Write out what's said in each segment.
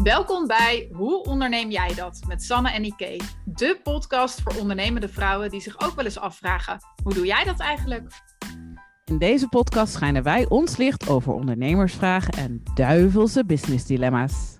Welkom bij Hoe onderneem jij dat? Met Sanne en Ike. De podcast voor ondernemende vrouwen die zich ook wel eens afvragen: hoe doe jij dat eigenlijk? In deze podcast schijnen wij ons licht over ondernemersvragen en duivelse businessdilemma's.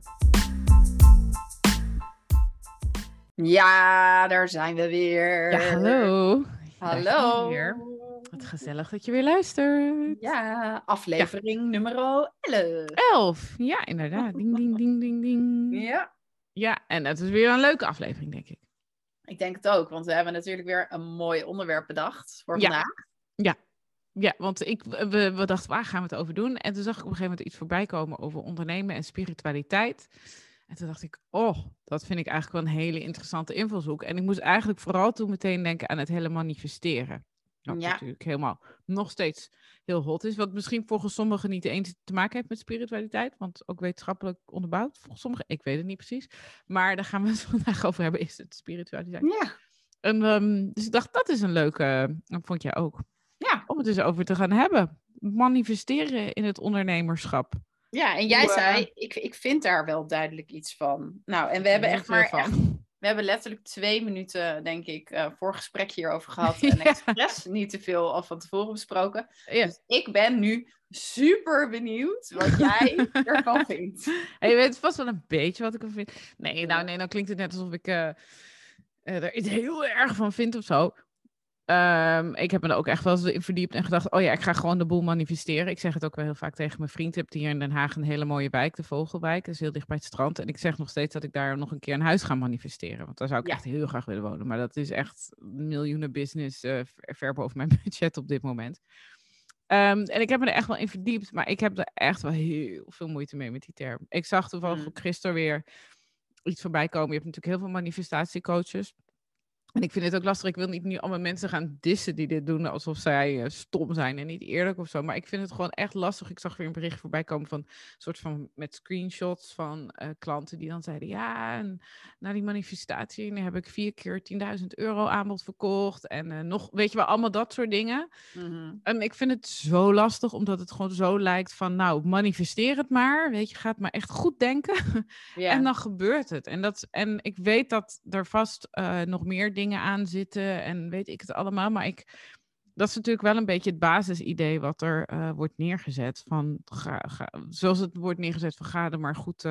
Ja, daar zijn we weer. Ja, hallo. Hallo. Wat gezellig dat je weer luistert. Ja, aflevering nummer 11. 11. Ja, inderdaad. Ding, ding, ding, ding, ding. Ja. Ja, en het is weer een leuke aflevering, denk ik. Ik denk het ook, want we hebben natuurlijk weer een mooi onderwerp bedacht voor vandaag. Ja, want we dachten, waar gaan we het over doen? En toen zag ik op een gegeven moment iets voorbij komen over ondernemen en spiritualiteit. En toen dacht ik, dat vind ik eigenlijk wel een hele interessante invalshoek. En ik moest eigenlijk vooral toen meteen denken aan het hele manifesteren. Wat natuurlijk helemaal nog steeds heel hot is. Wat misschien volgens sommigen niet eens te maken heeft met spiritualiteit. Want ook wetenschappelijk onderbouwd. Volgens sommigen, ik weet het niet precies. Maar daar gaan we het vandaag over hebben. Is het spiritualiteit? Ja. En, dus ik dacht, dat is een leuke. Dat vond jij ook. Ja. Om het dus over te gaan hebben. Manifesteren in het ondernemerschap. Ja, en jij zei, ik vind daar wel duidelijk iets van. Nou, en we hebben we hebben letterlijk 2 minuten, denk ik, voorgesprek hierover gehad. En expres niet te veel al van tevoren besproken. Ja. Dus ik ben nu super benieuwd wat jij ervan vindt. En je weet vast wel een beetje wat ik ervan vind. Nee, dan klinkt het net alsof ik er iets heel erg van vind of zo. Ik heb me er ook echt wel eens in verdiept en gedacht, ik ga gewoon de boel manifesteren. Ik zeg het ook wel heel vaak tegen mijn vriend. Ik heb hier in Den Haag een hele mooie wijk, de Vogelwijk. Dat is heel dicht bij het strand. En ik zeg nog steeds dat ik daar nog een keer een huis ga manifesteren. Want daar zou ik echt heel graag willen wonen. Maar dat is echt miljoenen business ver boven mijn budget op dit moment. En ik heb me er echt wel in verdiept. Maar ik heb er echt wel heel veel moeite mee met die term. Ik zag toevallig gisteren weer iets voorbij komen. Je hebt natuurlijk heel veel manifestatiecoaches. En ik vind het ook lastig. Ik wil niet nu allemaal mensen gaan dissen die dit doen alsof zij stom zijn en niet eerlijk of zo. Maar ik vind het gewoon echt lastig. Ik zag weer een bericht voorbij komen van soort van met screenshots van klanten die dan zeiden, ja, en na die manifestatie heb ik 4 keer 10.000 euro aanbod verkocht en nog, weet je wel, allemaal dat soort dingen. Mm-hmm. En ik vind het zo lastig, omdat het gewoon zo lijkt van, nou, manifesteer het maar, weet je, ga het maar echt goed denken. Yeah. En dan gebeurt het. En ik weet dat er vast nog meer dingen aan zitten en weet ik het allemaal. Maar dat is natuurlijk wel een beetje het basisidee wat er wordt neergezet. Van, zoals het wordt neergezet van ga er maar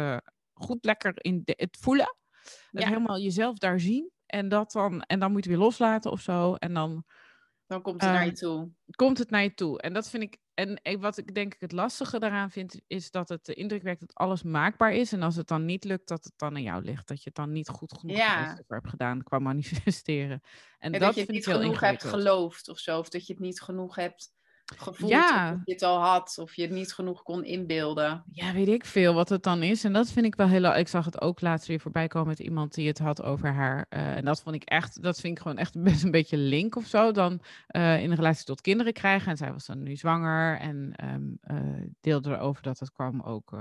goed lekker in het voelen. Ja. En helemaal jezelf daar zien. En dan moet je weer loslaten of zo. En dan komt het naar je toe. Komt het naar je toe. En dat vind ik. En wat ik denk ik het lastige daaraan vind, is dat het de indruk wekt dat alles maakbaar is. En als het dan niet lukt, dat het dan aan jou ligt. Dat je het dan niet goed genoeg hebt gedaan qua manifesteren. En dat je het niet genoeg hebt geloofd of zo. Of dat je het niet genoeg hebt gevoeld. Of dat je het al had. Of je het niet genoeg kon inbeelden. Ja, weet ik veel wat het dan is. En dat vind ik wel heel... Ik zag het ook laatst weer voorbij komen met iemand die het had over haar. En dat vind ik gewoon echt best een beetje link of zo. Dan in relatie tot kinderen krijgen. En zij was dan nu zwanger. En deelde erover dat het kwam ook...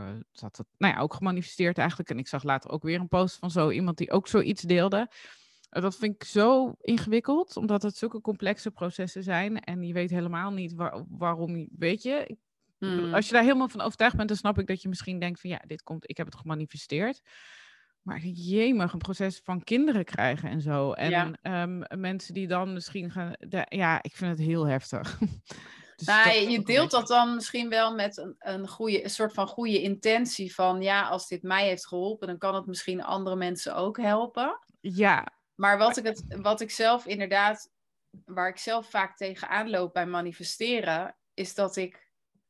ook gemanifesteerd eigenlijk. En ik zag later ook weer een post van zo iemand die ook zoiets deelde. Dat vind ik zo ingewikkeld, omdat het zulke complexe processen zijn. En je weet helemaal niet waarom, weet je. Als je daar helemaal van overtuigd bent, dan snap ik dat je misschien denkt van ik heb het gemanifesteerd. Maar jemig, een proces van kinderen krijgen en zo. En mensen die dan misschien gaan... ik vind het heel heftig. Dus je deelt dat dan misschien wel met een soort van goede intentie van... ja, als dit mij heeft geholpen, dan kan het misschien andere mensen ook helpen. Ja. Maar wat ik zelf inderdaad, waar ik zelf vaak tegenaan loop bij manifesteren, is dat ik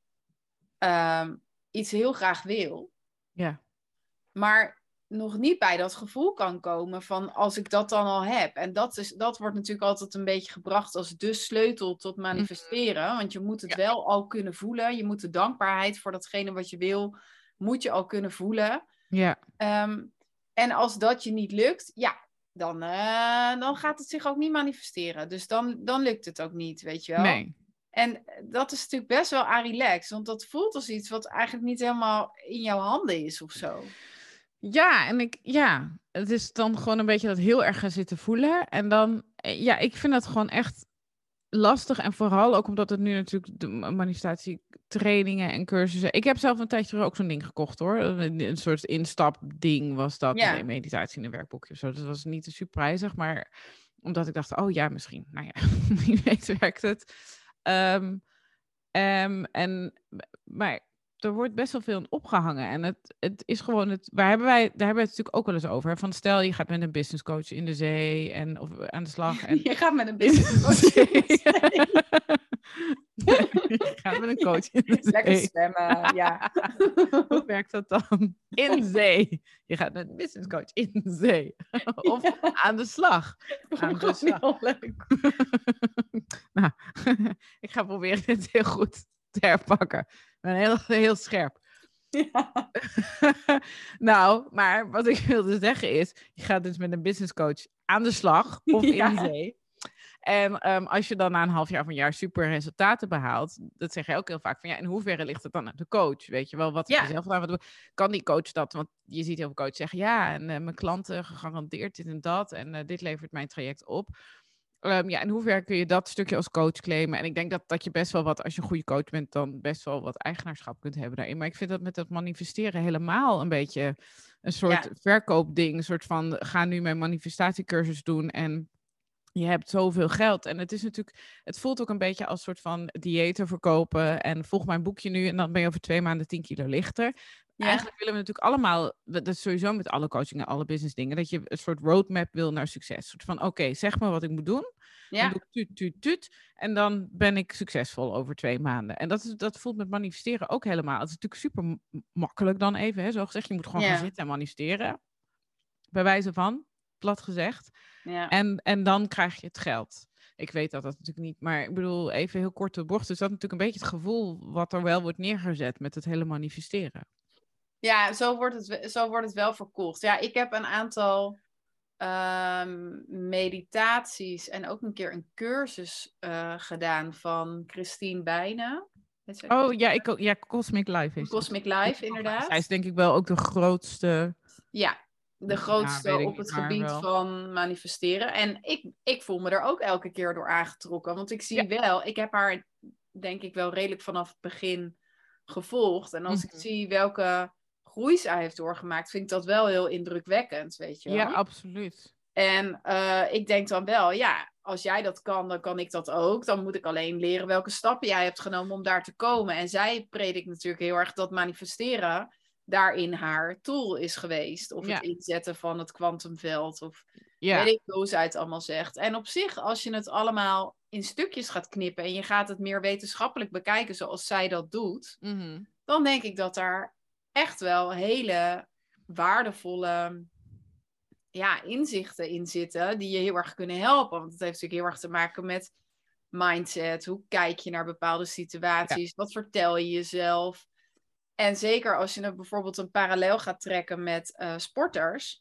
iets heel graag wil. Ja. Maar nog niet bij dat gevoel kan komen van als ik dat dan al heb. En dat wordt natuurlijk altijd een beetje gebracht als de sleutel tot manifesteren. Want je moet het wel al kunnen voelen. Je moet de dankbaarheid voor datgene wat je wil, moet je al kunnen voelen. Ja. En als dat je niet lukt, dan gaat het zich ook niet manifesteren. Dus dan lukt het ook niet, weet je wel. Nee. En dat is natuurlijk best wel relaxed. Want dat voelt als iets wat eigenlijk niet helemaal in jouw handen is of zo. Ja, het is dan gewoon een beetje dat heel erg gaan zitten voelen. En dan, ik vind dat gewoon echt lastig. En vooral ook omdat het nu natuurlijk de manifestatie trainingen en cursussen. Ik heb zelf een tijdje ook zo'n ding gekocht hoor. Een soort instapding was dat. Ja. Nee, meditatie in een werkboekje of zo. Dat was niet te super prijzig, maar omdat ik dacht, oh ja, misschien. Nou ja, wie weet werkt het. Maar er wordt best wel veel in opgehangen. En het is gewoon daar hebben we het natuurlijk ook wel eens over. Hè? Van stel, je gaat met een business coach in de zee of aan de slag. En je gaat met een business coach in de zee. Je gaat met een coach in de zee. Lekker zwemmen, ja. Hoe werkt dat dan? In zee. Je gaat met een business coach in zee. Of aan de slag. Aan de slag. Heel leuk. Nou, ik ga proberen dit heel goed te herpakken. Ik ben heel scherp. Ja. Nou, maar wat ik wilde zeggen is, je gaat dus met een business coach aan de slag of in zee. En als je dan na een half jaar of een jaar super resultaten behaalt, dat zeg je ook heel vaak van ja, in hoeverre ligt het dan aan de coach? Weet je wel, wat heb je zelf gedaan? Kan die coach dat? Want je ziet heel veel coaches zeggen ja, en mijn klanten gegarandeerd dit en dat en dit levert mijn traject op. In hoeverre kun je dat stukje als coach claimen? En ik denk dat je best wel wat, als je een goede coach bent, dan best wel wat eigenaarschap kunt hebben daarin. Maar ik vind dat met dat manifesteren helemaal een beetje een soort verkoopding. Een soort van, ga nu mijn manifestatiecursus doen en je hebt zoveel geld. En het is natuurlijk, het voelt ook een beetje als een soort van diëten verkopen. En volg mijn boekje nu en dan ben je over 2 maanden 10 kilo lichter. Ja. Eigenlijk willen we natuurlijk allemaal, dat is sowieso met alle coaching en alle business dingen, dat je een soort roadmap wil naar succes. Een soort van, oké, zeg maar wat ik moet doen. Dan doe ik tuut. En dan ben ik succesvol over 2 maanden. En dat voelt met manifesteren ook helemaal. Het is natuurlijk super makkelijk dan even, hè, zo gezegd. Je moet gewoon gaan zitten en manifesteren. Bij wijze van, plat gezegd. Ja. En dan krijg je het geld. Ik weet dat natuurlijk niet, maar ik bedoel, even heel kort de bocht. Dus dat is natuurlijk een beetje het gevoel wat er wel wordt neergezet met het hele manifesteren. Ja, zo wordt het wel verkocht. Ja, ik heb een aantal meditaties en ook een keer een cursus gedaan van Christine Bijnen. Oh ja, Cosmic Life is Cosmic Life, inderdaad. Zij is denk ik wel ook de grootste. Ja, de grootste op het gebied van manifesteren. En ik voel me er ook elke keer door aangetrokken. Want ik zie wel, ik heb haar denk ik wel redelijk vanaf het begin gevolgd. En als ik zie welke groei zij heeft doorgemaakt, vind ik dat wel heel indrukwekkend, weet je wel. Ja, absoluut. En ik denk dan wel, ja, als jij dat kan, dan kan ik dat ook. Dan moet ik alleen leren welke stappen jij hebt genomen om daar te komen. En zij predikt natuurlijk heel erg dat manifesteren daarin haar tool is geweest. Of het inzetten van het kwantumveld. Of weet ik hoe zij het allemaal zegt. En op zich, als je het allemaal in stukjes gaat knippen en je gaat het meer wetenschappelijk bekijken zoals zij dat doet, dan denk ik dat daar echt wel hele waardevolle inzichten in zitten die je heel erg kunnen helpen. Want het heeft natuurlijk heel erg te maken met mindset. Hoe kijk je naar bepaalde situaties? Wat vertel je jezelf? En zeker als je bijvoorbeeld een parallel gaat trekken met sporters.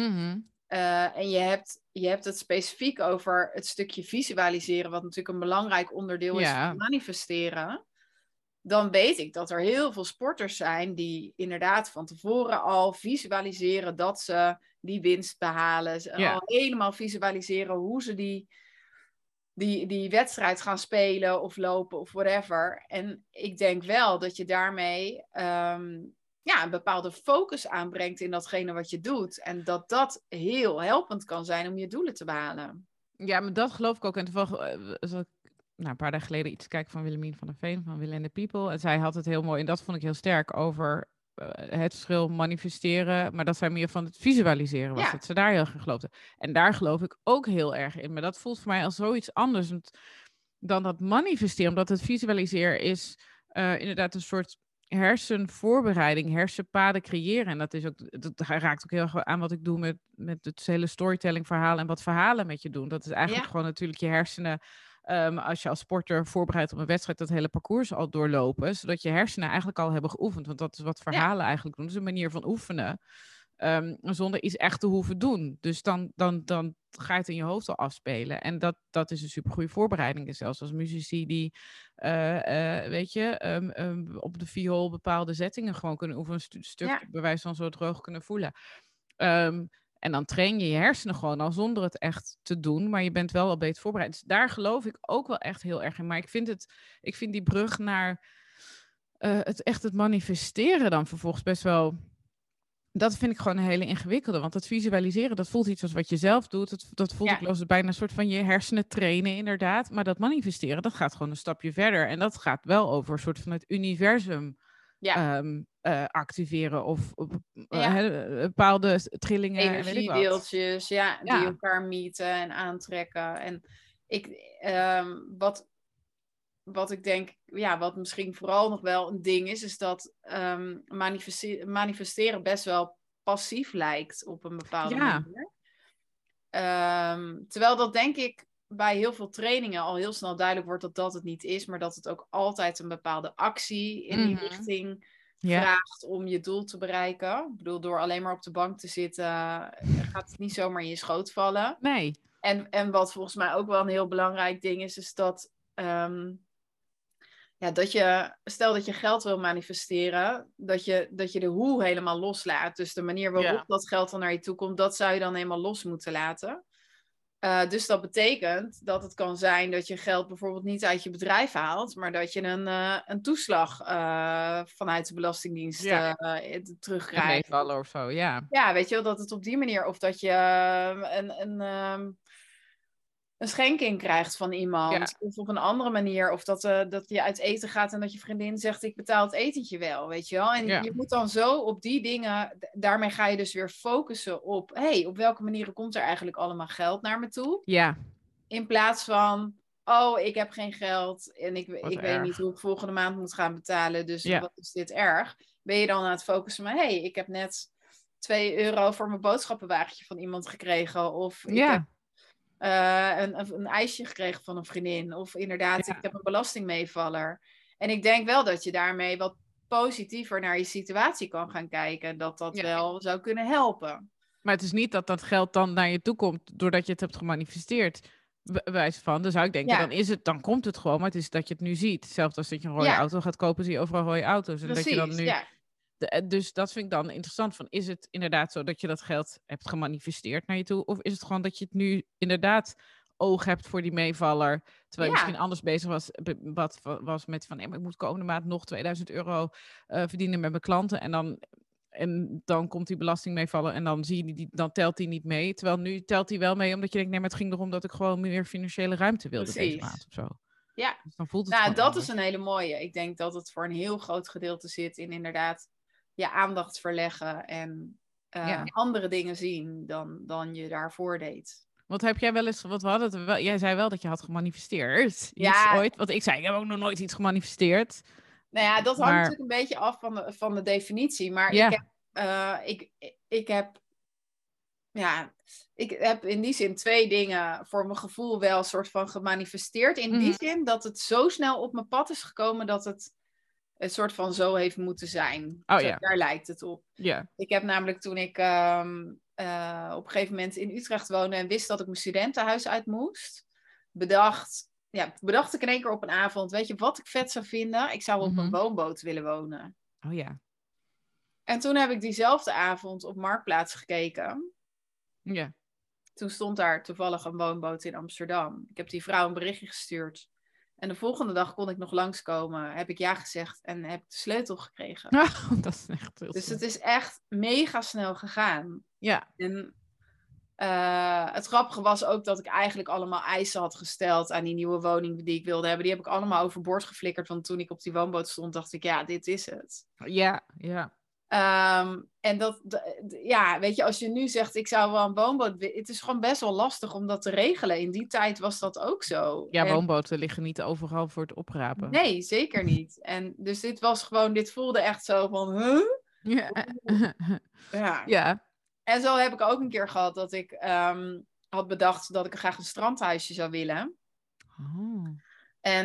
En je hebt het specifiek over het stukje visualiseren, wat natuurlijk een belangrijk onderdeel is van manifesteren. Dan weet ik dat er heel veel sporters zijn die inderdaad van tevoren al visualiseren dat ze die winst behalen. Al helemaal visualiseren hoe ze die wedstrijd gaan spelen of lopen of whatever. En ik denk wel dat je daarmee een bepaalde focus aanbrengt in datgene wat je doet. En dat heel helpend kan zijn om je doelen te behalen. Ja, maar dat geloof ik ook. En toevallig een paar dagen geleden iets kijken van Willemien van der Veen, van Will and the People. En zij had het heel mooi, en dat vond ik heel sterk, over het verschil manifesteren, maar dat zij meer van het visualiseren was. Dat ze daar heel erg in geloofde. En daar geloof ik ook heel erg in. Maar dat voelt voor mij als zoiets anders dan dat manifesteren. Omdat het visualiseren is inderdaad een soort hersenvoorbereiding, hersenpaden creëren. En dat raakt ook heel erg aan wat ik doe met het hele storytelling verhaal en wat verhalen met je doen. Dat is eigenlijk gewoon natuurlijk je hersenen. Als je als sporter voorbereidt op een wedstrijd, dat hele parcours al doorlopen, zodat je hersenen eigenlijk al hebben geoefend. Want dat is wat verhalen eigenlijk doen. Dat is een manier van oefenen, zonder iets echt te hoeven doen. Dus dan ga je het in je hoofd al afspelen. En dat is een supergoeie voorbereiding. En zelfs als muzici die, op de viool bepaalde zettingen gewoon kunnen oefenen, een stuk bij wijze van zo droog kunnen voelen. En dan train je je hersenen gewoon al zonder het echt te doen. Maar je bent wel al beter voorbereid. Dus daar geloof ik ook wel echt heel erg in. Maar ik vind die brug naar het manifesteren dan vervolgens best wel... Dat vind ik gewoon een hele ingewikkelde. Want dat visualiseren, dat voelt iets als wat je zelf doet. Dat voelt ook als bijna een soort van je hersenen trainen, inderdaad. Maar dat manifesteren, dat gaat gewoon een stapje verder. En dat gaat wel over een soort van het universum activeren. Of bepaalde trillingen. Energiedeeltjes, die elkaar meten en aantrekken. En wat ik denk, wat misschien vooral nog wel een ding is dat manifesteren best wel passief lijkt op een bepaalde manier. Terwijl dat denk ik bij heel veel trainingen al heel snel duidelijk wordt dat dat het niet is, maar dat het ook altijd een bepaalde actie in die richting vraagt om je doel te bereiken. Ik bedoel, door alleen maar op de bank te zitten gaat het niet zomaar in je schoot vallen. Nee. En wat volgens mij ook wel een heel belangrijk ding is dat... stel dat je geld wil manifesteren, dat je de hoe helemaal loslaat. Dus de manier waarop dat geld dan naar je toe komt, dat zou je dan helemaal los moeten laten. Dus dat betekent dat het kan zijn dat je geld bijvoorbeeld niet uit je bedrijf haalt, maar dat je een toeslag vanuit de Belastingdienst terugkrijgt. Een meevaller of zo, ja. Ja, weet je wel, dat het op die manier, of dat je een schenking krijgt van iemand. Of op een andere manier. Of dat je uit eten gaat en dat je vriendin zegt, ik betaal het etentje wel, weet je wel. En je moet dan zo op die dingen, daarmee ga je dus weer focussen op, op welke manieren komt er eigenlijk allemaal geld naar me toe? Ja. In plaats van, ik heb geen geld en ik weet niet hoe ik volgende maand moet gaan betalen, dus wat is dit erg? Ben je dan aan het focussen, maar ik heb net €2 voor mijn boodschappenwagentje van iemand gekregen. Of ik heb een ijsje gekregen van een vriendin. Of inderdaad, ik heb een belastingmeevaller. En ik denk wel dat je daarmee wat positiever naar je situatie kan gaan kijken. Dat wel zou kunnen helpen. Maar het is niet dat dat geld dan naar je toe komt doordat je het hebt gemanifesteerd. Bewijs van. Dan zou ik denken, dan komt het gewoon. Maar het is dat je het nu ziet. Zelfs als dat je een rode auto gaat kopen, zie je overal rode auto's. En precies, dat je dan nu... Dus dat vind ik dan interessant. Van, is het inderdaad zo dat je dat geld hebt gemanifesteerd naar je toe? Of is het gewoon dat je het nu inderdaad oog hebt voor die meevaller? Terwijl je misschien anders bezig was met van... ik moet komende maand nog €2000 verdienen met mijn klanten. En dan komt die belastingmeevaller en dan zie je dan telt die niet mee. Terwijl nu telt die wel mee, omdat je denkt... nee, maar het ging erom dat ik gewoon meer financiële ruimte wilde deze maand of zo. Ja, dus dan voelt het dat is een hele mooie. Ik denk dat het voor een heel groot gedeelte zit in inderdaad... je aandacht verleggen en andere dingen zien dan je daarvoor deed. Wat heb jij wel eens... jij zei wel dat je had gemanifesteerd. Ooit. Want ik zei, ik heb ook nog nooit iets gemanifesteerd. Nou ja, dat hangt natuurlijk een beetje af van de definitie. Maar ik heb in die zin 2 dingen voor mijn gevoel wel een soort van gemanifesteerd. In die zin dat het zo snel op mijn pad is gekomen dat het een soort van zo heeft moeten zijn. Daar lijkt het op. Ik heb namelijk toen ik op een gegeven moment in Utrecht woonde en wist dat ik mijn studentenhuis uit moest, bedacht ik in één keer op een avond, weet je wat ik vet zou vinden? Ik zou op een woonboot willen wonen. Oh ja. En toen heb ik diezelfde avond op Marktplaats gekeken. Ja. Toen stond daar toevallig een woonboot in Amsterdam. Ik heb die vrouw een berichtje gestuurd. En de volgende dag kon ik nog langskomen. Heb ik ja gezegd en heb de sleutel gekregen. Dat is echt heel Dus het is echt mega snel gegaan. Ja. En het grappige was ook dat ik eigenlijk allemaal eisen had gesteld aan die nieuwe woning die ik wilde hebben. Die heb ik allemaal overboord geflikkerd. Want toen ik op die woonboot stond, dacht ik, dit is het. Ja. En weet je, als je nu zegt, ik zou wel een woonboot... Het is gewoon best wel lastig om dat te regelen. In die tijd was dat ook zo. Ja, woonboten liggen niet overal voor het oprapen. Nee, zeker niet. En dus dit voelde echt zo van, huh? Ja. En zo heb ik ook een keer gehad dat ik had bedacht dat ik graag een strandhuisje zou willen. Oh. En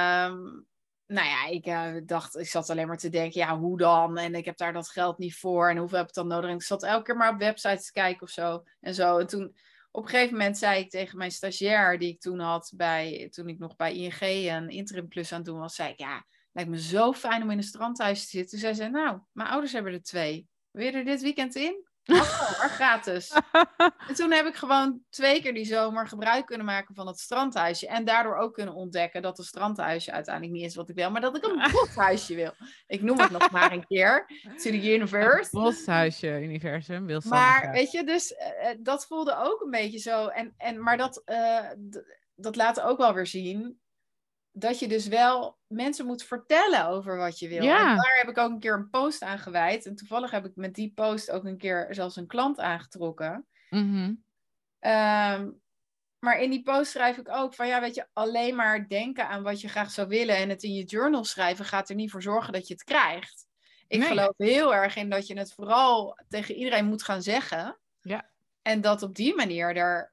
ik zat alleen maar te denken, hoe dan? En ik heb daar dat geld niet voor. En hoeveel heb ik dan nodig? En ik zat elke keer maar op websites te kijken of zo. En zo. En toen, op een gegeven moment zei ik tegen mijn stagiair, die ik toen had toen ik nog bij ING een interimklus aan het doen was, zei ik, lijkt me zo fijn om in een strandhuis te zitten. Toen zei ze, mijn ouders hebben er 2. Wil je er dit weekend in? Mag wel hoor, gratis. En toen heb ik gewoon 2 keer die zomer gebruik kunnen maken van het strandhuisje. En daardoor ook kunnen ontdekken dat het strandhuisje uiteindelijk niet is wat ik wil. Maar dat ik een boshuisje wil. Ik noem het nog maar een keer. To the universe. Boshuisje, universum, wil Maar weet je, dus dat voelde ook een beetje zo. Maar dat laat ook wel weer zien dat je dus wel mensen moet vertellen over wat je wil. Ja. En daar heb ik ook een keer een post aan gewijd. En toevallig heb ik met die post ook een keer zelfs een klant aangetrokken. Mm-hmm. Maar in die post schrijf ik ook van, ja, weet je, alleen maar denken aan wat je graag zou willen en het in je journal schrijven gaat er niet voor zorgen dat je het krijgt. Ik geloof heel erg in dat je het vooral tegen iedereen moet gaan zeggen. Ja. En dat op die manier er,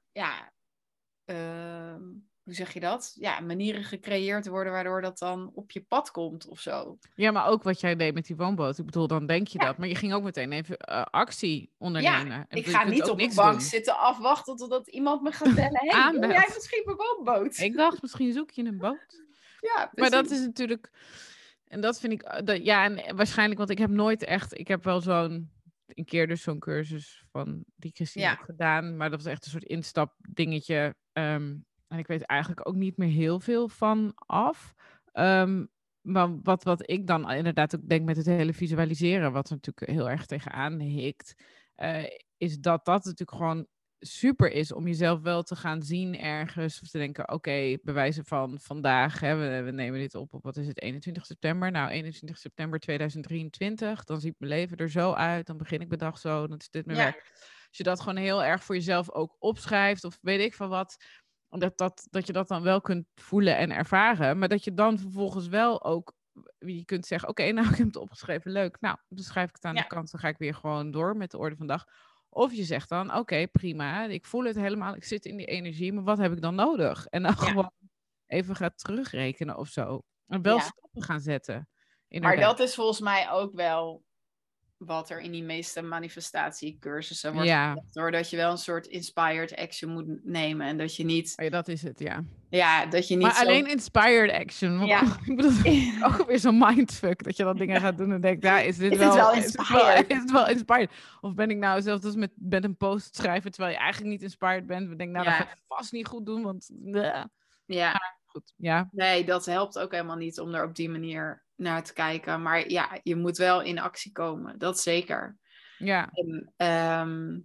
hoe zeg je dat? Ja, manieren gecreëerd worden waardoor dat dan op je pad komt of zo. Ja, maar ook wat jij deed met die woonboot. Ik bedoel, dan denk je dat. Maar je ging ook meteen even actie ondernemen. Ja, en ik ga niet op een bank zitten afwachten totdat iemand me gaat bellen. Hey, wil jij misschien een woonboot? Ik dacht, misschien zoek je een boot. Ja, maar dat is natuurlijk... En dat vind ik... en waarschijnlijk, want ik heb nooit echt... Ik heb wel een keer dus zo'n cursus van die Christine heb gedaan. Maar dat was echt een soort instapdingetje. En ik weet eigenlijk ook niet meer heel veel van af. Maar wat ik dan inderdaad ook denk met het hele visualiseren, wat er natuurlijk heel erg tegenaan hikt, is dat natuurlijk gewoon super is om jezelf wel te gaan zien ergens. Of te denken, oké, bewijzen van vandaag, hè, we nemen dit op, wat is het, 21 september? Nou, 21 september 2023, dan ziet mijn leven er zo uit, dan begin ik mijn dag zo, dan is dit mijn werk. Als je dat gewoon heel erg voor jezelf ook opschrijft, of weet ik van wat, dat je dat dan wel kunt voelen en ervaren, maar dat je dan vervolgens wel ook, je kunt zeggen, oké, nou, ik heb het opgeschreven, leuk. Nou, dan schrijf ik het aan de kant, dan ga ik weer gewoon door met de orde van de dag. Of je zegt dan, oké, prima, ik voel het helemaal, ik zit in die energie, maar wat heb ik dan nodig? En dan gewoon even gaan terugrekenen of zo. En wel stappen gaan zetten. Inderdaad. Maar dat is volgens mij ook wel wat er in die meeste manifestatiecursussen wordt gezegd, hoor. Dat je wel een soort inspired action moet nemen. En dat je niet... Ja, dat is het, ja. Ja, dat je niet maar alleen inspired action. Want ik bedoel, ook weer zo'n mindfuck. Dat je dan dingen gaat doen en denkt, is dit wel inspired? Is het wel inspired? Of ben ik nou zelfs dus met een post schrijven, terwijl je eigenlijk niet inspired bent. We denken, dat ga ik vast niet goed doen, want... Ja. Maar goed, ja. Nee, dat helpt ook helemaal niet om er op die manier naar te kijken. Maar ja, je moet wel in actie komen. Dat zeker. Ja. En,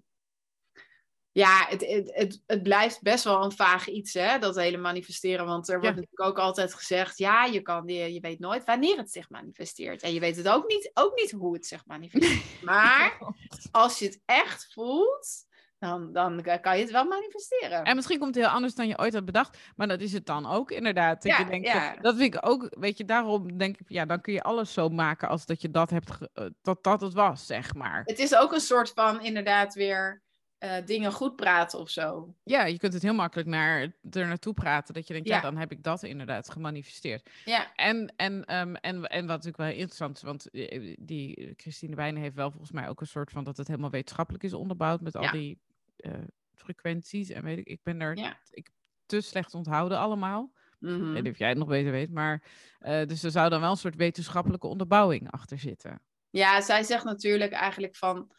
het blijft best wel een vaag iets, hè, dat hele manifesteren. Want er wordt natuurlijk ook altijd gezegd, je weet nooit wanneer het zich manifesteert. En je weet het ook niet hoe het zich manifesteert. Maar als je het echt voelt, dan kan je het wel manifesteren. En misschien komt het heel anders dan je ooit had bedacht. Maar dat is het dan ook, inderdaad. Dat je denkt, dat vind ik ook, weet je, daarom denk ik, dan kun je alles zo maken als dat je dat hebt, dat het was, zeg maar. Het is ook een soort van, inderdaad, weer dingen goed praten of zo. Ja, je kunt het heel makkelijk er naartoe praten. Dat je denkt, dan heb ik dat inderdaad gemanifesteerd. Ja. En wat natuurlijk wel interessant is, want die Christine Wijnen heeft wel volgens mij ook een soort van dat het helemaal wetenschappelijk is onderbouwd met al die frequenties. En weet ik ben er te slecht onthouden allemaal. Mm-hmm. Ik weet niet of jij het nog beter weet, maar dus er zou dan wel een soort wetenschappelijke onderbouwing achter zitten. Ja, zij zegt natuurlijk eigenlijk van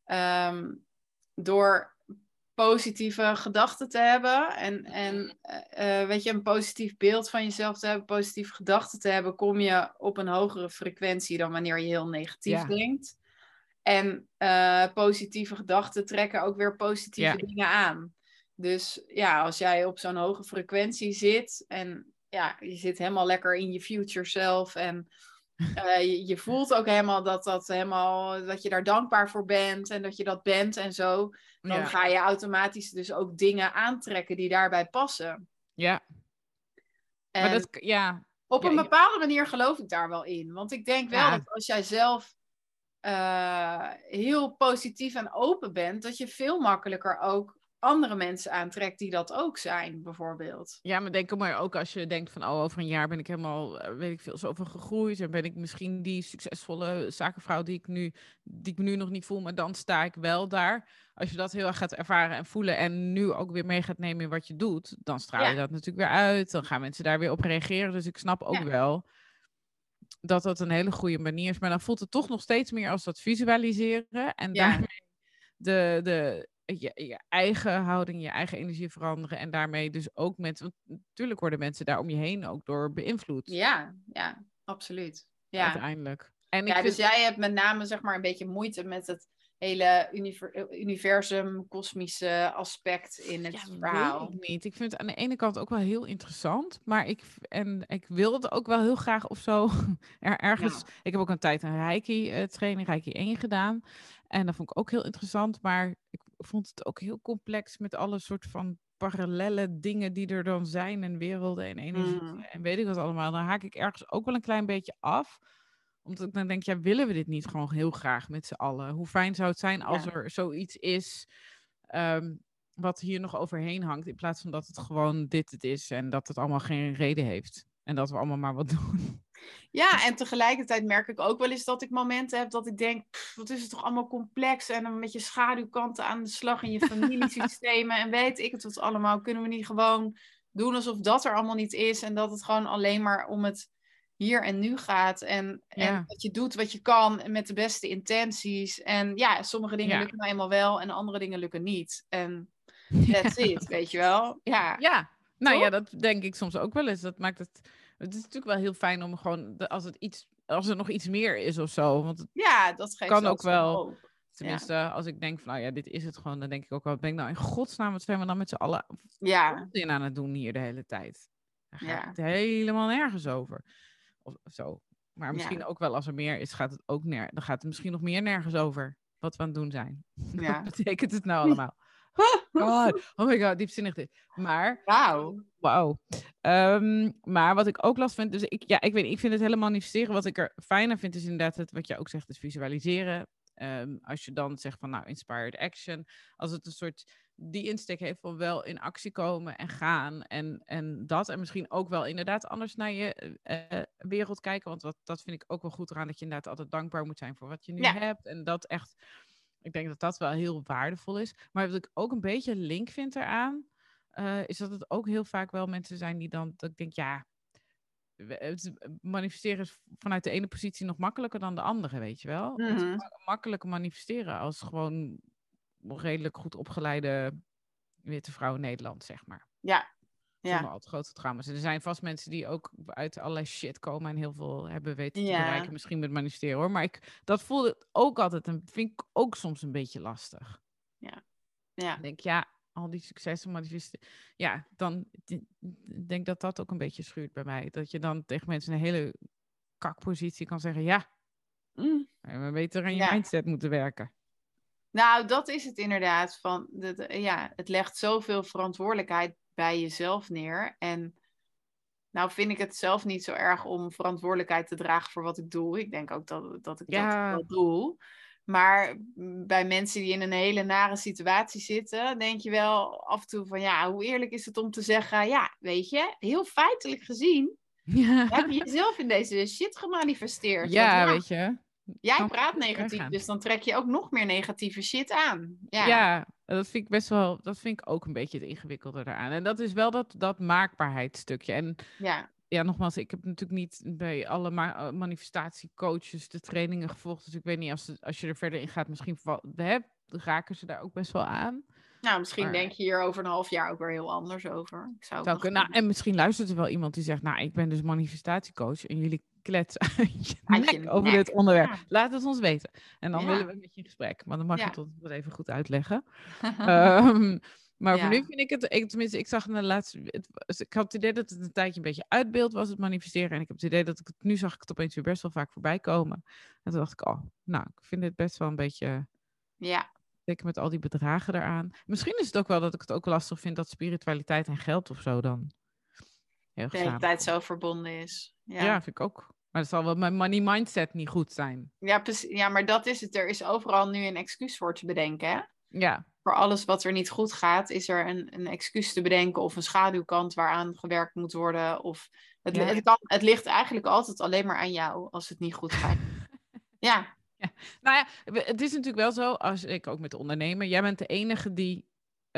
door positieve gedachten te hebben en weet je, een positief beeld van jezelf te hebben, positieve gedachten te hebben, kom je op een hogere frequentie dan wanneer je heel negatief denkt. En positieve gedachten trekken ook weer positieve dingen aan. Dus ja, als jij op zo'n hoge frequentie zit en je zit helemaal lekker in je future self en je voelt ook helemaal dat je daar dankbaar voor bent en dat je dat bent en zo. Dan ga je automatisch dus ook dingen aantrekken die daarbij passen. Ja. En maar dat, op een bepaalde manier geloof ik daar wel in. Want ik denk wel dat als jij zelf heel positief en open bent, dat je veel makkelijker ook andere mensen aantrekt die dat ook zijn, bijvoorbeeld. Ja, maar denk maar ook als je denkt van, over een jaar ben ik helemaal, weet ik veel, zoveel gegroeid en ben ik misschien die succesvolle zakenvrouw die ik me nu nog niet voel, maar dan sta ik wel daar. Als je dat heel erg gaat ervaren en voelen en nu ook weer mee gaat nemen in wat je doet, dan straal je dat natuurlijk weer uit. Dan gaan mensen daar weer op reageren. Dus ik snap ook wel dat een hele goede manier is. Maar dan voelt het toch nog steeds meer als dat visualiseren. En daarmee je eigen houding, je eigen energie veranderen. En daarmee dus ook want natuurlijk worden mensen daar om je heen ook door beïnvloed. Ja, absoluut. Ja. Uiteindelijk. En dus jij hebt met name zeg maar een beetje moeite met het hele universum, kosmische aspect in het verhaal. Weet ik niet. Ik vind het aan de ene kant ook wel heel interessant, maar ik wil het ook wel heel graag of zo ergens. Ja. Ik heb ook een tijd een Reiki training, Reiki 1 gedaan. En dat vond ik ook heel interessant, maar ik vond het ook heel complex met alle soort van parallelle dingen die er dan zijn en werelden en energie en weet ik wat allemaal. Dan haak ik ergens ook wel een klein beetje af. Omdat ik dan denk, willen we dit niet gewoon heel graag met z'n allen? Hoe fijn zou het zijn als er zoiets is wat hier nog overheen hangt, in plaats van dat het gewoon het is en dat het allemaal geen reden heeft. En dat we allemaal maar wat doen. Ja, en tegelijkertijd merk ik ook wel eens dat ik momenten heb dat ik denk, wat is het toch allemaal complex en dan met je schaduwkanten aan de slag in je familiesystemen en weet ik het wat allemaal. Kunnen we niet gewoon doen alsof dat er allemaal niet is en dat het gewoon alleen maar om het hier en nu gaat en dat je doet wat je kan en met de beste intenties. En sommige dingen lukken nou eenmaal wel en andere dingen lukken niet. En that's it, weet je wel. Ja, nou ja, dat denk ik soms ook wel eens. Dat maakt het... Het is natuurlijk wel heel fijn om gewoon, als er nog iets meer is of zo. Want het dat geeft kan ook wel. Hoop. Tenminste, als ik denk van, dit is het gewoon, dan denk ik ook wel, ben ik nou in godsnaam, wat zijn we dan met z'n allen aan het doen hier de hele tijd? Daar gaat het helemaal nergens over. Of zo. Maar misschien ook wel als er meer is, gaat het ook dan gaat het misschien nog meer nergens over wat we aan het doen zijn. Wat betekent het nou allemaal? God. Oh my god, diepzinnig dit. Maar... Wauw. Maar wat ik ook last vind, dus ik weet niet, ik vind het helemaal manifesteren. Wat ik er fijn aan vind, is inderdaad wat jij ook zegt, is visualiseren. Als je dan zegt van, inspired action. Als het een soort, die insteek heeft van wel in actie komen en gaan. En dat, en misschien ook wel inderdaad anders naar je wereld kijken. Want dat vind ik ook wel goed eraan, dat je inderdaad altijd dankbaar moet zijn voor wat je nu hebt. En dat echt... Ik denk dat dat wel heel waardevol is. Maar wat ik ook een beetje een link vind eraan, is dat het ook heel vaak wel mensen zijn die dan, dat ik denk, het manifesteren is vanuit de ene positie nog makkelijker dan de andere, weet je wel. Het is makkelijker manifesteren als gewoon redelijk goed opgeleide witte vrouw in Nederland, zeg maar. Zonder al te grote trauma's. En er zijn vast mensen die ook uit allerlei shit komen en heel veel hebben weten te bereiken. Misschien met manifesteren hoor. Maar dat voelde ook altijd en vind ik ook soms een beetje lastig. Ik denk, al die successen manifesteren. Ja, dan denk dat ook een beetje schuurt bij mij. Dat je dan tegen mensen een hele kakpositie kan zeggen, we beter aan je mindset moeten werken. Nou, dat is het inderdaad. Het legt zoveel verantwoordelijkheid bij jezelf neer. En nou vind ik het zelf niet zo erg om verantwoordelijkheid te dragen voor wat ik doe. Ik denk ook dat ik dat wel doe. Maar bij mensen die in een hele nare situatie zitten, denk je wel af en toe van hoe eerlijk is het om te zeggen, weet je, heel feitelijk gezien, heb je jezelf in deze shit gemanifesteerd. Weet je. Jij praat negatief, dus dan trek je ook nog meer negatieve shit aan. Dat vind ik dat vind ik ook een beetje het ingewikkelde eraan. En dat is wel dat maakbaarheidsstukje. En nogmaals, ik heb natuurlijk niet bij alle manifestatiecoaches de trainingen gevolgd. Dus ik weet niet, als je er verder in gaat, misschien raken ze daar ook best wel aan. Nou, misschien denk je hier over een half jaar ook weer heel anders over. En misschien luistert er wel iemand die zegt, ik ben dus manifestatiecoach en jullie kletsen uit je nek over dit onderwerp. Ja. Laat het ons weten. En dan willen we met je in gesprek. Maar dan mag je het wel even goed uitleggen. Maar voor nu vind ik het... Tenminste, ik zag in de laatste... Ik had het idee dat het een tijdje een beetje uit beeld was, het manifesteren. En ik heb het idee dat nu zag ik het opeens weer best wel vaak voorbij komen. En toen dacht ik, ik vind dit best wel een beetje... Zeker met al die bedragen eraan. Misschien is het ook wel dat ik het ook lastig vind dat spiritualiteit en geld of zo dan... de hele tijd zo verbonden is. Ja, vind ik ook. Maar dat zal wel mijn money mindset niet goed zijn. Ja, precies. Ja, maar dat is het. Er is overal nu een excuus voor te bedenken, hè? Ja. Voor alles wat er niet goed gaat, is er een excuus te bedenken of een schaduwkant waaraan gewerkt moet worden. Of het ligt eigenlijk altijd alleen maar aan jou als het niet goed gaat. Ja. Nou ja, het is natuurlijk wel zo, als ik ook met de ondernemer, jij bent de enige die...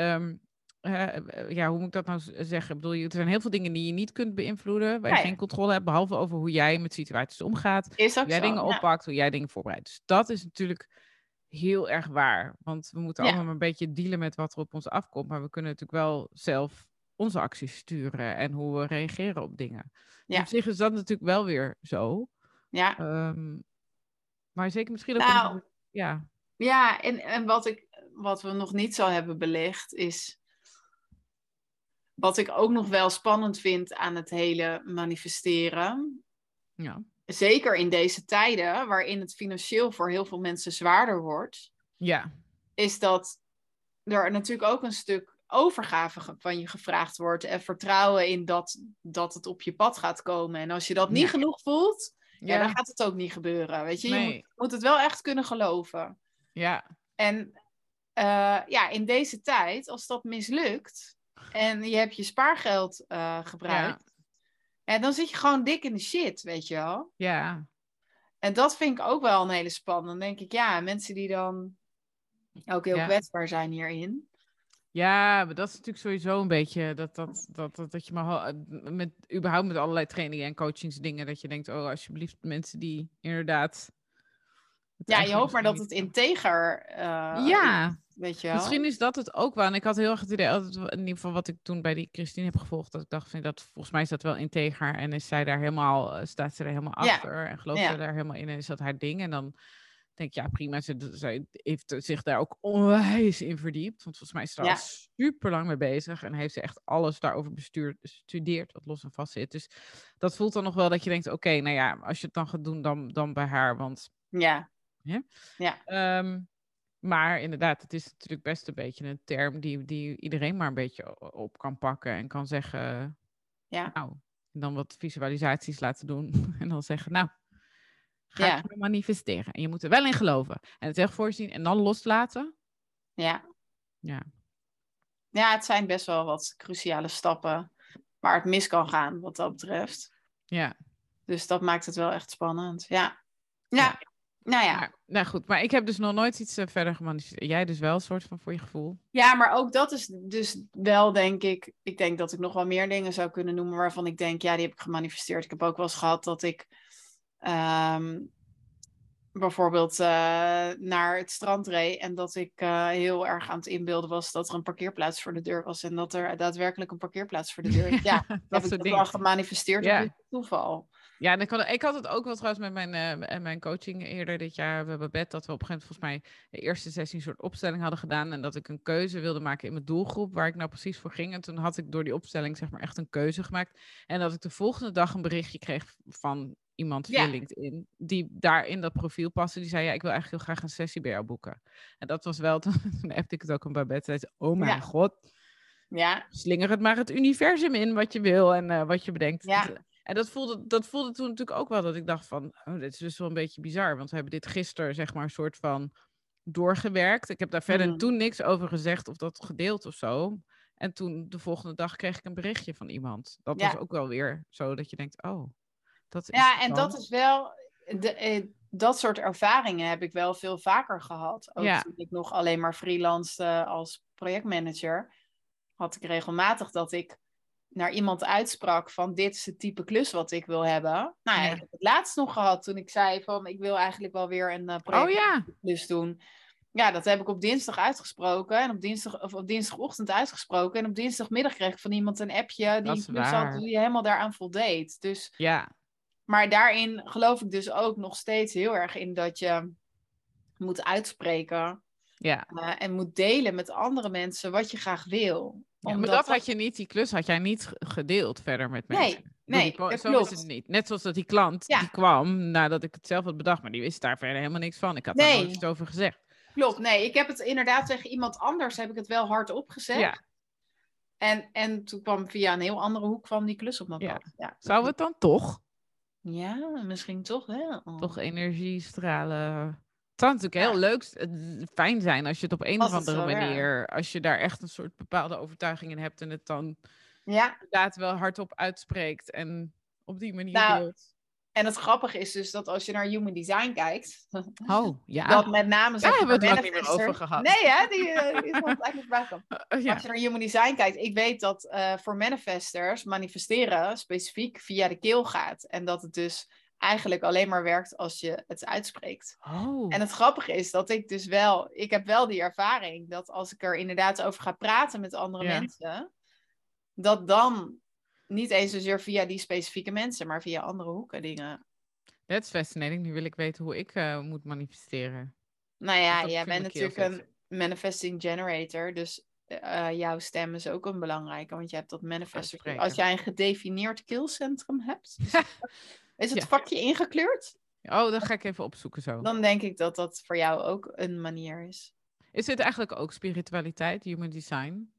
hoe moet ik dat nou zeggen? Ik bedoel, er zijn heel veel dingen die je niet kunt beïnvloeden, waar je geen controle hebt, behalve over hoe jij met situaties omgaat, hoe jij dingen oppakt, hoe jij dingen voorbereidt. Dus dat is natuurlijk heel erg waar. Want we moeten Ja. allemaal maar een beetje dealen met wat er op ons afkomt. Maar we kunnen natuurlijk wel zelf onze acties sturen en hoe we reageren op dingen. Dus Ja. op zich is dat natuurlijk wel weer zo. Ja. Maar zeker misschien ook Nou, ja. Ja, en wat we nog niet zo hebben belicht is... Wat ik ook nog wel spannend vind aan het hele manifesteren... Ja. Zeker in deze tijden, waarin het financieel voor heel veel mensen zwaarder wordt... Ja. Is dat er natuurlijk ook een stuk overgave van je gevraagd wordt... en vertrouwen in dat het op je pad gaat komen. En als je dat niet genoeg voelt, dan gaat het ook niet gebeuren. Weet je, je moet het wel echt kunnen geloven. Ja. En in deze tijd, als dat mislukt en je hebt je spaargeld gebruikt, dan zit je gewoon dik in de shit, weet je wel. Ja. En dat vind ik ook wel een hele spannende. Dan denk ik, mensen die dan ook heel kwetsbaar zijn hierin. Ja, maar dat is natuurlijk sowieso een beetje dat je maar überhaupt met allerlei trainingen en coachingsdingen, dat je denkt, alsjeblieft mensen die inderdaad... je hoopt maar dat het integer is, weet je wel. Misschien is dat het ook wel. En ik had heel erg het idee, in ieder geval wat ik toen bij die Christine heb gevolgd, dat ik dacht, volgens mij is dat wel integer. En is zij daar staat ze er helemaal achter en gelooft ze daar helemaal in en is dat haar ding. En dan denk ik, prima, zij heeft zich daar ook onwijs in verdiept. Want volgens mij is ze er al super lang mee bezig en heeft ze echt alles daarover bestudeerd, wat los en vast zit. Dus dat voelt dan nog wel dat je denkt, oké, als je het dan gaat doen, dan bij haar, want... Ja. Maar inderdaad, het is natuurlijk best een beetje een term die iedereen maar een beetje op kan pakken en kan zeggen, dan wat visualisaties laten doen en dan zeggen, ga ik manifesteren. En je moet er wel in geloven en het echt voorzien en dan loslaten. Ja, het zijn best wel wat cruciale stappen waar het mis kan gaan wat dat betreft. Ja. Dus dat maakt het wel echt spannend. Ja. Nou goed, maar ik heb dus nog nooit iets verder gemanifesteerd. Jij dus wel, een soort van voor je gevoel. Ja, maar ook dat is dus wel, denk ik... Ik denk dat ik nog wel meer dingen zou kunnen noemen waarvan ik denk, die heb ik gemanifesteerd. Ik heb ook wel eens gehad dat ik bijvoorbeeld naar het strand reed en dat ik heel erg aan het inbeelden was dat er een parkeerplaats voor de deur was en dat er daadwerkelijk een parkeerplaats voor de deur is. Ja, dat heb ik wel gemanifesteerd op toeval. Ja, en ik had het ook wel trouwens met mijn coaching eerder dit jaar bij Babette, dat we op een gegeven moment volgens mij de eerste sessie een soort opstelling hadden gedaan en dat ik een keuze wilde maken in mijn doelgroep, waar ik nou precies voor ging. En toen had ik door die opstelling zeg maar echt een keuze gemaakt. En dat ik de volgende dag een berichtje kreeg van iemand via LinkedIn, die daar in dat profiel paste. Die zei, ik wil eigenlijk heel graag een sessie bij jou boeken. En dat was wel, toen appte ik het ook aan Babette. Zei ze, oh mijn god. Ja. Slinger het maar het universum in wat je wil en wat je bedenkt. Ja. En dat voelde toen natuurlijk ook wel dat ik dacht van, dit is dus wel een beetje bizar. Want we hebben dit gisteren zeg maar een soort van doorgewerkt. Ik heb daar verder toen niks over gezegd of dat gedeeld of zo. En toen de volgende dag kreeg ik een berichtje van iemand. Dat was ook wel weer zo dat je denkt, dat is en dat is wel... dat soort ervaringen heb ik wel veel vaker gehad. Ook toen ik nog alleen maar freelanced als projectmanager, had ik regelmatig dat ik naar iemand uitsprak van dit is het type klus wat ik wil hebben. Ik heb het laatst nog gehad toen ik zei van ik wil eigenlijk wel weer een projectklus doen. Ja, dat heb ik op dinsdag uitgesproken en op dinsdagochtend uitgesproken en op dinsdagmiddag kreeg ik van iemand een appje die een klus had die helemaal daaraan voldeed. Dus maar daarin geloof ik dus ook nog steeds heel erg in dat je moet uitspreken. En moet delen met andere mensen wat je graag wil. Ja, maar dat had je niet, die klus had jij niet gedeeld verder met mensen. Nee, zo is het niet. Net zoals dat die klant, die kwam nadat ik het zelf had bedacht, maar die wist daar verder helemaal niks van. Ik had daar nooit iets over gezegd. Klopt, ik heb het inderdaad tegen iemand anders, heb ik het wel hardop gezegd. Ja. En toen kwam via een heel andere hoek van die klus op mijn pad. Ja. Zou het dan toch? Ja, misschien toch wel. Toch energie stralen. Het zou natuurlijk heel leuk, fijn zijn als je het op een of andere manier, als je daar echt een soort bepaalde overtuiging in hebt en het dan inderdaad wel hardop uitspreekt en op die manier deelt. En het grappige is dus dat als je naar Human Design kijkt, dat met name daar hebben we het nog niet meer over gehad. Nee, hè? Die is nog eigenlijk vragen. Als je naar Human Design kijkt, ik weet dat voor manifestors manifesteren specifiek via de keel gaat. En dat het dus eigenlijk alleen maar werkt als je het uitspreekt. Oh. En het grappige is dat ik heb wel die ervaring dat als ik er inderdaad over ga praten met andere mensen, dat dan niet eens zozeer via die specifieke mensen, maar via andere hoeken dingen. That's fascinating. Nu wil ik weten hoe ik moet manifesteren. Nou ja, jij bent natuurlijk een manifesting generator, dus jouw stem is ook een belangrijke, want je hebt dat manifester. Als jij een gedefinieerd keelcentrum hebt, is het vakje ingekleurd? Oh, dan ga ik even opzoeken zo. Dan denk ik dat dat voor jou ook een manier is. Is dit eigenlijk ook spiritualiteit, human design?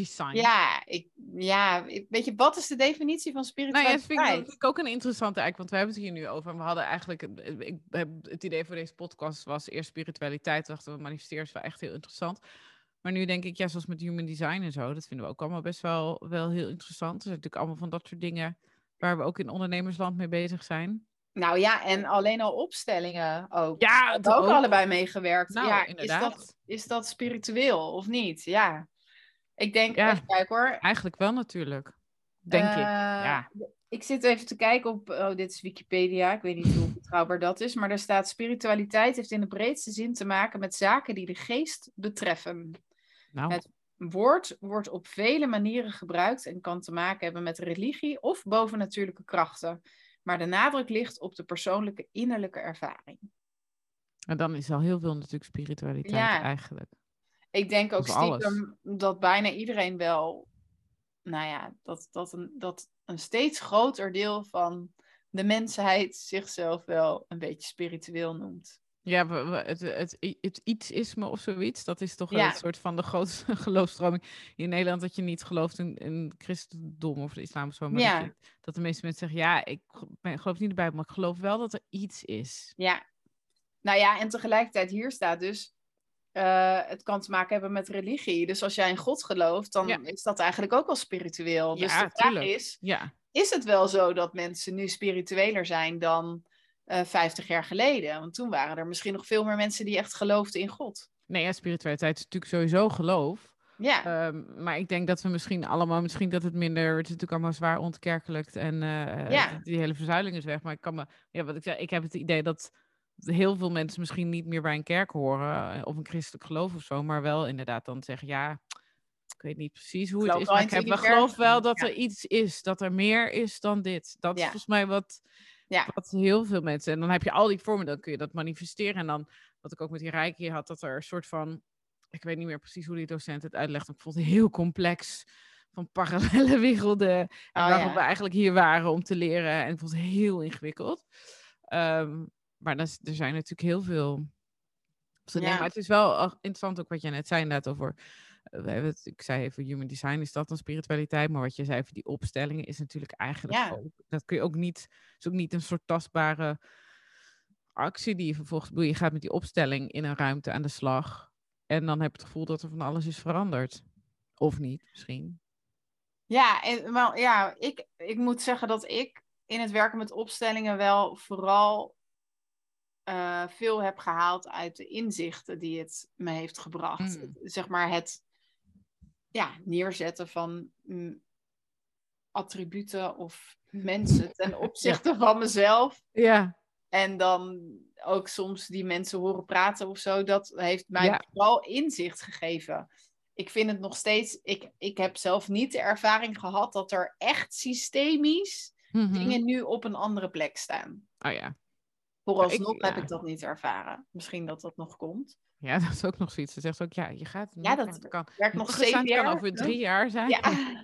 Weet je, wat is de definitie van spiritualiteit? Nou ja, dat vind ik ook een interessante eigenlijk, want we hebben het hier nu over. En we hadden eigenlijk, ik heb het idee voor deze podcast was eerst spiritualiteit. Dachten we, manifesteren is wel echt heel interessant. Maar nu denk ik, zoals met human design en zo, dat vinden we ook allemaal best wel heel interessant. Er zijn natuurlijk allemaal van dat soort dingen waar we ook in ondernemersland mee bezig zijn. Nou ja, en alleen al opstellingen ook. Ja, we hebben ook allebei meegewerkt. Nou, inderdaad. Is dat spiritueel of niet? Ja. Ik denk, even kijken hoor. Eigenlijk wel natuurlijk. Denk ik. Ja. Ik zit even te kijken op, dit is Wikipedia. Ik weet niet hoe betrouwbaar dat is. Maar daar staat, spiritualiteit heeft in de breedste zin te maken met zaken die de geest betreffen. Nou. Het woord wordt op vele manieren gebruikt en kan te maken hebben met religie of bovennatuurlijke krachten. Maar de nadruk ligt op de persoonlijke innerlijke ervaring. En dan is al heel veel natuurlijk spiritualiteit eigenlijk. Ik denk ook stiekem dat bijna iedereen wel, dat een steeds groter deel van de mensheid zichzelf wel een beetje spiritueel noemt. Ja, het iets-isme of zoiets, dat is toch een soort van de grootste geloofstroming in Nederland, dat je niet gelooft in christendom of de islam of zo. Maar dat de meeste mensen zeggen, ik geloof niet in de Bijbel, maar ik geloof wel dat er iets is. Ja, nou ja, en tegelijkertijd hier staat dus, het kan te maken hebben met religie. Dus als jij in God gelooft, dan is dat eigenlijk ook al spiritueel. Dus de vraag is het wel zo dat mensen nu spiritueler zijn dan 50 jaar geleden? Want toen waren er misschien nog veel meer mensen die echt geloofden in God. Nee, spiritualiteit is natuurlijk sowieso geloof. Ja. Maar ik denk dat we misschien dat het minder, het is natuurlijk allemaal zwaar ontkerkelijkt en die hele verzuiling is weg. Maar ik heb het idee dat heel veel mensen misschien niet meer bij een kerk horen of een christelijk geloof of zo, maar wel inderdaad dan zeggen, ik weet niet precies hoe het is, maar ik geloof wel dat er iets is, dat er meer is dan dit. Dat is volgens mij wat heel veel mensen, en dan heb je al die vormen, dan kun je dat manifesteren. En dan, wat ik ook met die Reiki had, dat er een soort van, ik weet niet meer precies hoe die docent het uitlegt, maar ik vond het heel complex, van parallele werelden, en waarom we eigenlijk hier waren om te leren, en ik vond het heel ingewikkeld. Maar er zijn natuurlijk heel veel. Maar het is wel interessant ook wat jij net zei inderdaad over. Ik zei even human design, is dat dan spiritualiteit? Maar wat je zei over die opstellingen is natuurlijk eigenlijk ook. Dat kun je ook niet. Is ook niet een soort tastbare actie die je vervolgens doet. Je gaat met die opstelling in een ruimte aan de slag. En dan heb je het gevoel dat er van alles is veranderd. Of niet, misschien. Ja, ik moet zeggen dat ik in het werken met opstellingen wel vooral veel heb gehaald uit de inzichten die het me heeft gebracht. Zeg maar het neerzetten van attributen of mensen ten opzichte van mezelf. Ja. En dan ook soms die mensen horen praten of zo. Dat heeft mij vooral inzicht gegeven. Ik vind het nog steeds, ik heb zelf niet de ervaring gehad dat er echt systemisch dingen nu op een andere plek staan. Oh ja. Vooralsnog heb ik dat niet ervaren. Misschien dat dat nog komt. Ja, dat is ook nog zoiets. Ze zegt ook, je gaat het niet. Dat kan. Werkt nog 7 jaar. Het kan over 3 jaar zijn.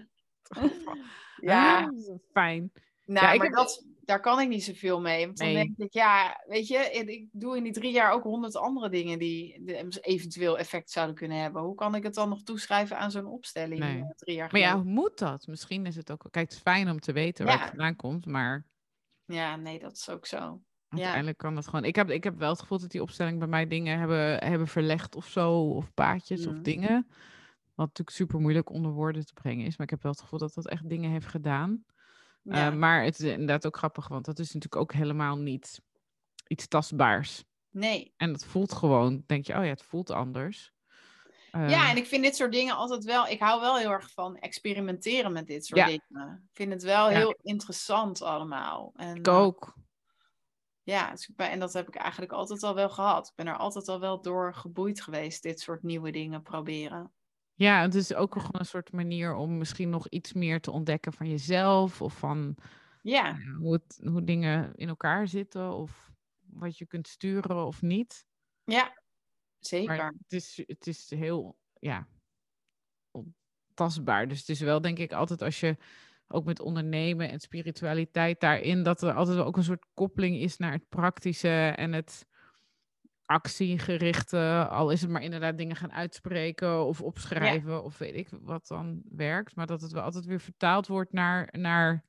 Ja. Fijn. Nou, maar daar kan ik niet zoveel mee. Want dan denk ik, weet je, ik doe in die 3 jaar ook 100 andere dingen die eventueel effect zouden kunnen hebben. Hoe kan ik het dan nog toeschrijven aan zo'n opstelling 3 jaar geleden? Maar hoe moet dat? Misschien is het ook... Kijk, het is fijn om te weten waar het vandaan komt, maar... Ja, nee, dat is ook zo. Uiteindelijk kan dat gewoon... Ik heb wel het gevoel dat die opstelling bij mij dingen hebben verlegd of zo. Of paadjes of dingen. Wat natuurlijk super moeilijk onder woorden te brengen is. Maar ik heb wel het gevoel dat dat echt dingen heeft gedaan. Maar het is inderdaad ook grappig. Want dat is natuurlijk ook helemaal niet iets tastbaars. Nee. En dat voelt gewoon... Denk je, het voelt anders. En ik vind dit soort dingen altijd wel... Ik hou wel heel erg van experimenteren met dit soort dingen. Ik vind het wel heel interessant allemaal. En, ik ook. Ja, en dat heb ik eigenlijk altijd al wel gehad. Ik ben er altijd al wel door geboeid geweest, dit soort nieuwe dingen proberen. Ja, het is ook gewoon een soort manier om misschien nog iets meer te ontdekken van jezelf. Of van hoe dingen in elkaar zitten. Of wat je kunt sturen of niet. Ja, zeker. Maar het is heel, tastbaar. Dus het is wel, denk ik, altijd als je ook met ondernemen en spiritualiteit daarin, dat er altijd wel ook een soort koppeling is naar het praktische en het actiegerichte. Al is het maar inderdaad dingen gaan uitspreken of opschrijven of weet ik wat dan werkt. Maar dat het wel altijd weer vertaald wordt naar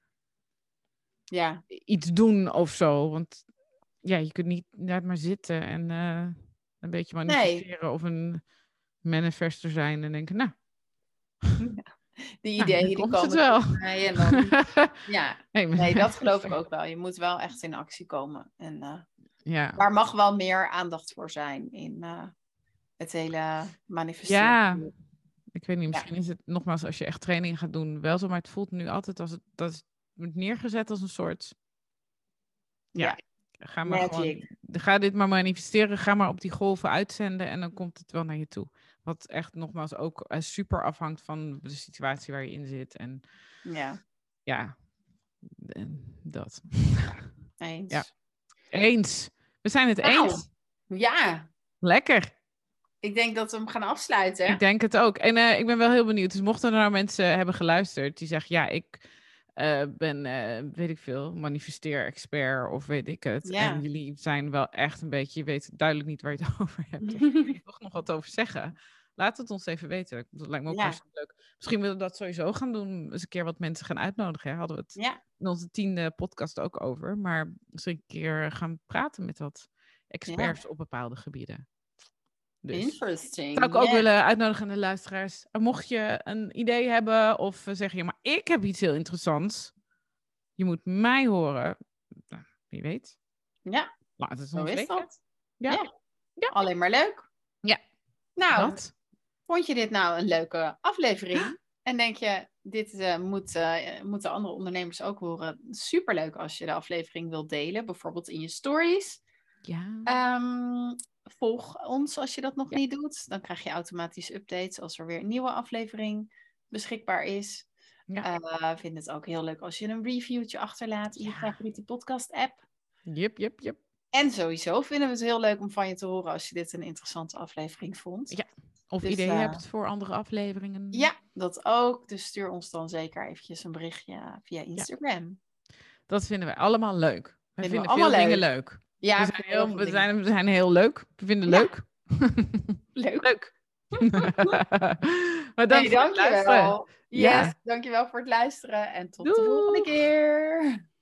iets doen of zo. Want je kunt niet net maar zitten en een beetje manifesteren of een manifester zijn en denken, nou, die ideeën die komen het wel. Mij en dan, nee, dat geloof ik ook wel. Je moet wel echt in actie komen. En daar mag wel meer aandacht voor zijn in het hele manifesteren. Ja, ik weet niet, misschien is het nogmaals als je echt training gaat doen wel zo, maar het voelt nu altijd als dat het wordt neergezet als een soort ga maar ga dit maar manifesteren, ga maar op die golven uitzenden en dan komt het wel naar je toe. Wat echt nogmaals ook super afhangt van de situatie waar je in zit. En dat. Eens. Ja. Eens. We zijn het eens. Ja. Lekker. Ik denk dat we hem gaan afsluiten. Ik denk het ook. En ik ben wel heel benieuwd. Dus mochten er nou mensen hebben geluisterd die zeggen, ik ben, weet ik veel, manifesteer-expert of weet ik het. Ja. En jullie zijn wel echt een beetje, je weet duidelijk niet waar je het over hebt. Of wil je toch nog wat over zeggen? Laat het ons even weten. Dat lijkt me ook hartstikke leuk. Misschien willen we dat sowieso gaan doen. Eens een keer wat mensen gaan uitnodigen. Hè? Hadden we het in onze 10e podcast ook over. Maar eens een keer gaan praten met wat experts op bepaalde gebieden. Dus. Interesting. Zou ik ook willen uitnodigen aan de luisteraars. Mocht je een idee hebben of zeggen, maar ik heb iets heel interessants. Je moet mij horen. Nou, wie weet. Ja. Laat het zo ons is weten. dat. Ja. Alleen maar leuk. Ja. Nou, vond je dit nou een leuke aflevering? En denk je, dit moeten andere ondernemers ook horen? Superleuk als je de aflevering wilt delen. Bijvoorbeeld in je stories. Ja. Volg ons als je dat nog niet doet. Dan krijg je automatisch updates als er weer een nieuwe aflevering beschikbaar is. Ik vind het ook heel leuk als je een reviewtje achterlaat in je favoriete podcast app. Yep. En sowieso vinden we het heel leuk om van je te horen als je dit een interessante aflevering vond. Ja. Of dus, ideeën hebt voor andere afleveringen. Ja, dat ook. Dus stuur ons dan zeker eventjes een berichtje via Instagram. Ja. Dat vinden we allemaal leuk. We vinden allemaal veel dingen leuk. Ja, we zijn heel leuk. We vinden het leuk. Leuk. Maar dank voor het luisteren. Yes, dankjewel voor het luisteren. En tot de volgende keer.